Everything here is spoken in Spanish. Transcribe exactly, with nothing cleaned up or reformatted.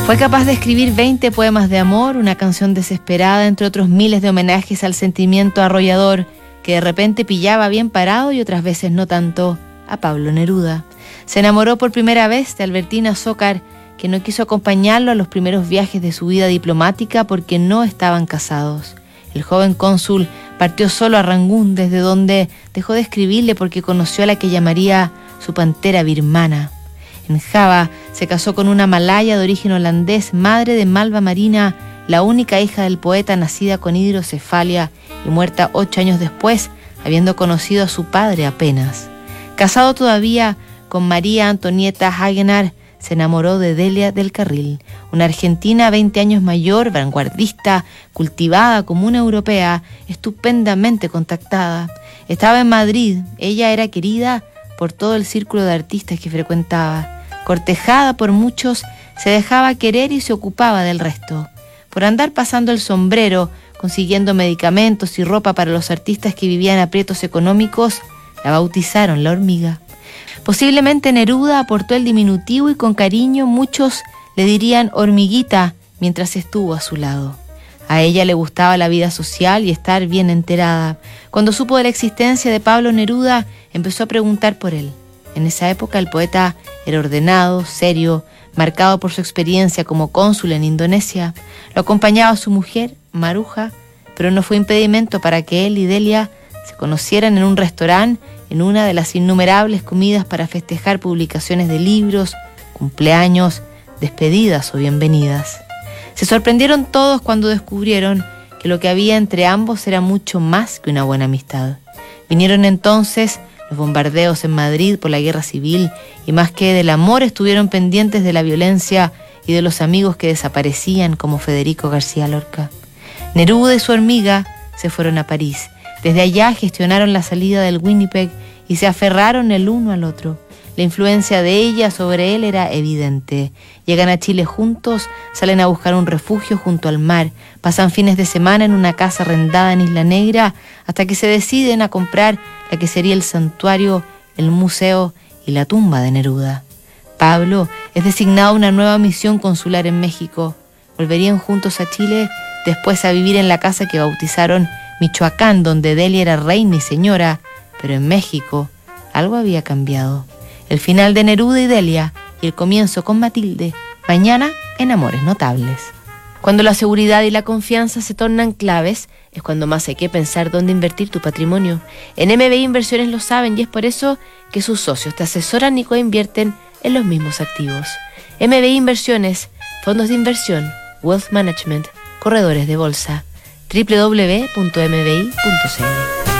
Fue capaz de escribir veinte poemas de amor, una canción desesperada, entre otros miles de homenajes al sentimiento arrollador que de repente pillaba bien parado y otras veces no tanto a Pablo Neruda. Se enamoró por primera vez de Albertina Zócar, que no quiso acompañarlo a los primeros viajes de su vida diplomática porque no estaban casados. El joven cónsul partió solo a Rangún, desde donde dejó de escribirle porque conoció a la que llamaría su pantera birmana. En Java se casó con una malaya de origen holandés, madre de Malva Marina, la única hija del poeta nacida con hidrocefalia y muerta ocho años después, habiendo conocido a su padre apenas. Casado todavía con María Antonieta Hagenar, se enamoró de Delia del Carril, una argentina veinte años mayor, vanguardista, cultivada como una europea, estupendamente contactada. Estaba en Madrid, ella era querida por todo el círculo de artistas que frecuentaba. Cortejada por muchos, se dejaba querer y se ocupaba del resto. Por andar pasando el sombrero, consiguiendo medicamentos y ropa para los artistas que vivían aprietos económicos, la bautizaron la hormiga. Posiblemente Neruda aportó el diminutivo y con cariño muchos le dirían hormiguita mientras estuvo a su lado. A ella le gustaba la vida social y estar bien enterada. Cuando supo de la existencia de Pablo Neruda, empezó a preguntar por él. En esa época el poeta era ordenado, serio, marcado por su experiencia como cónsul en Indonesia. Lo acompañaba su mujer, Maruja, pero no fue impedimento para que él y Delia se conocieran en un restaurante en una de las innumerables comidas para festejar publicaciones de libros, cumpleaños, despedidas o bienvenidas. Se sorprendieron todos cuando descubrieron que lo que había entre ambos era mucho más que una buena amistad. Vinieron entonces los bombardeos en Madrid por la guerra civil y más que del amor estuvieron pendientes de la violencia y de los amigos que desaparecían como Federico García Lorca. Neruda y su hormiga se fueron a París. Desde allá gestionaron la salida del Winnipeg y se aferraron el uno al otro. La influencia de ella sobre él era evidente. Llegan a Chile juntos, salen a buscar un refugio junto al mar, pasan fines de semana en una casa arrendada en Isla Negra, hasta que se deciden a comprar la que sería el santuario, el museo y la tumba de Neruda. Pablo es designado a una nueva misión consular en México. Volverían juntos a Chile, después a vivir en la casa que bautizaron Michoacán, donde Delia era reina y señora, pero en México algo había cambiado. El final de Neruda y Delia y el comienzo con Matilde, mañana en Amores Notables. Cuando la seguridad y la confianza se tornan claves, es cuando más hay que pensar dónde invertir tu patrimonio. En M B I Inversiones lo saben y es por eso que sus socios te asesoran y coinvierten en los mismos activos. M B I Inversiones, fondos de inversión, wealth management, corredores de bolsa, doble u doble u doble u punto m b i punto c l.